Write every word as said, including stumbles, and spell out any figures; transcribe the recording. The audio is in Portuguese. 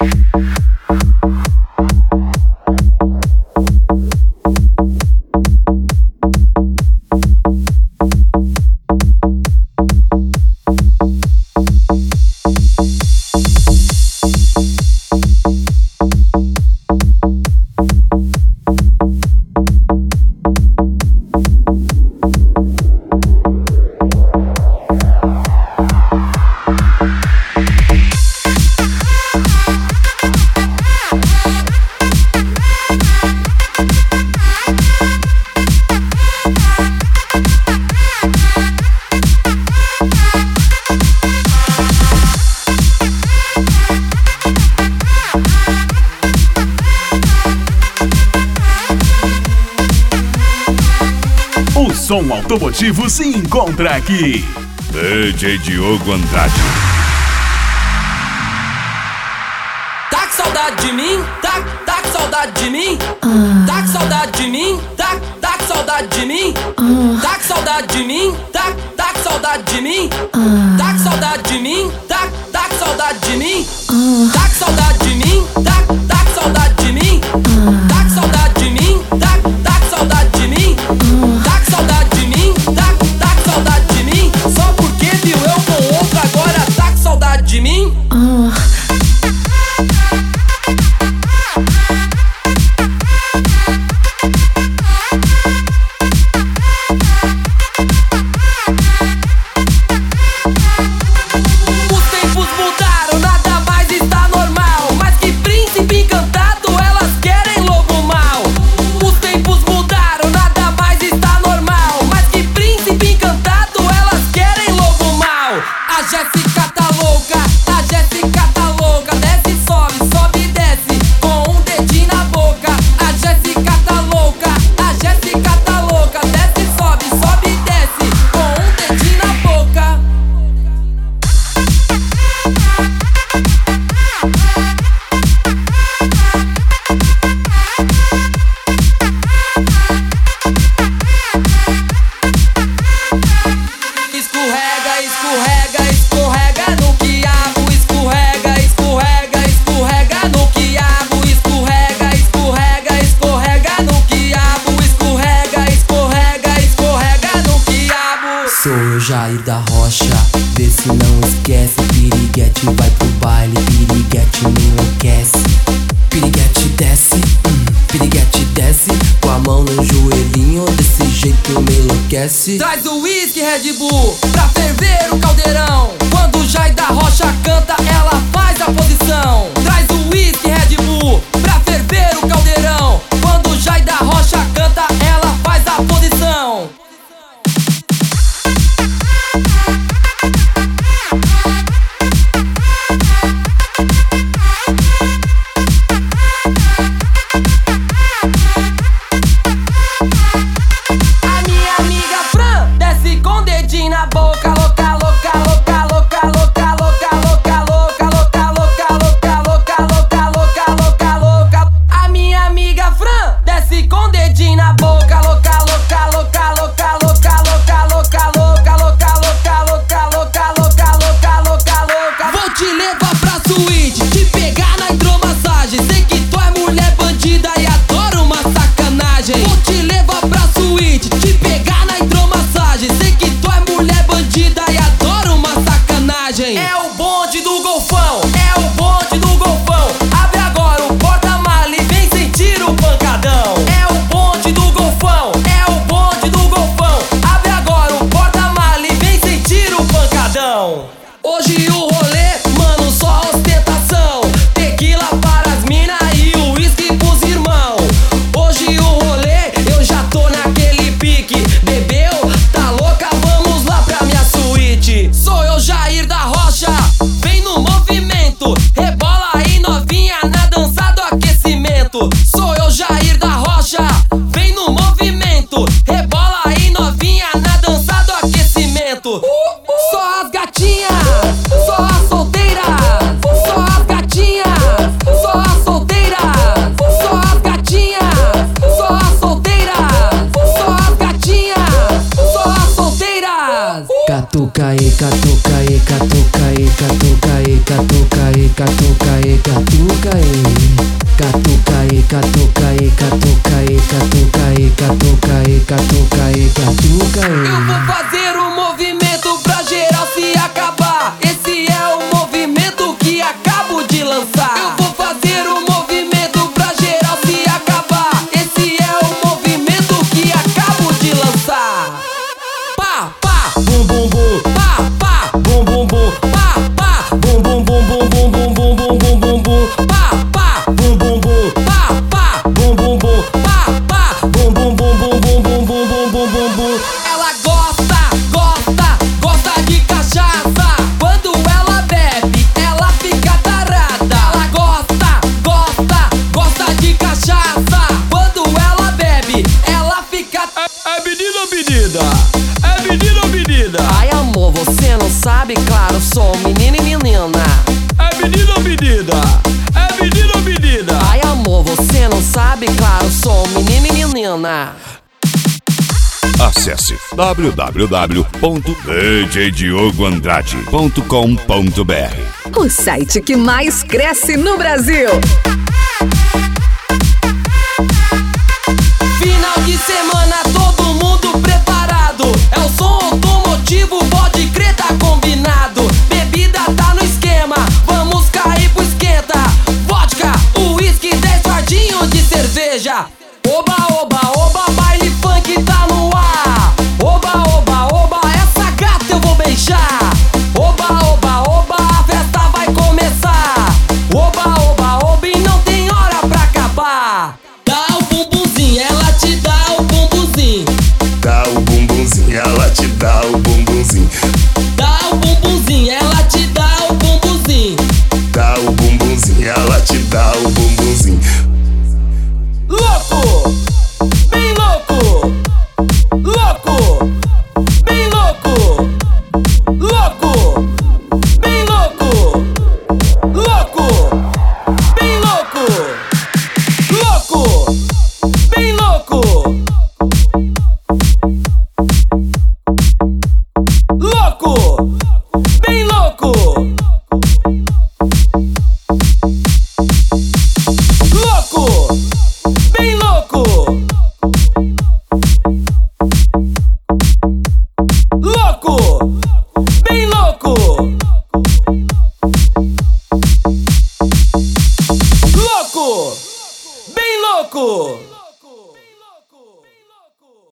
Som automotivo se encontra aqui. D J Diogo Andrade. Tá com saudade de mim? Tá, tá com saudade de mim? Tá com saudade de mim? Tá, tá com saudade de mim? Tá com saudade de mim? Tá, tá com saudade de mim? Tá com saudade de mim? Tá, tá com saudade de mim? Tá com saudade de mim? Tá, tá com saudade de mim? Tá com saudade de mim? Tá, tá com saudade de mim? Tá com saudade de mim? Tá, tá com saudade de mim? Só porque viu eu com outro agora tá com saudade de mim? Jair da Rocha, vê se não esquece. Piriguete vai pro baile, piriguete me enlouquece. Piriguete desce, hum, piriguete desce, com a mão no joelhinho, desse jeito me enlouquece. Traz o whisky Red Bull pra ferver o caldeirão. Quando o Jair da Rocha canta, ela faz a posição. Traz o whisky Red Bull pra ferver o caldeirão. Quando o Jair da Rocha canta, ela faz a posição. Boca, louca, louca, louca, louca, louca, louca, louca, louca, louca, louca, louca, louca, louca, de lançar. Eu vou fazer um movimento pra geral se acabar. Esse é o movimento que acabo de lançar. Pá, pá, bum bum bum. Pá, pá, bum bum bum. Pá, pá, bum bum bum bum bum bum bum bum bum bum bum. Pá, pá, bum bum bum. Pá, pá, bum bum bum. Pá, pá, bum bum bum bum bum bum bum bum bum bum bum. Ela gosta, gosta, gosta de cachaça. Quando ela bebe, ela fica tarada. Ela gosta, gosta, gosta de cachaça. Quando ela bebe, ela fica. É, é menina ou menina? É menina ou menina? Ai amor, você não sabe? Claro, sou menino e menina. É menina ou menina? É menina ou menina? Ai amor, você não sabe? Claro, sou menino e menina. Acesse w w w ponto d j diogo andrade ponto com ponto b r. O site que mais cresce no Brasil.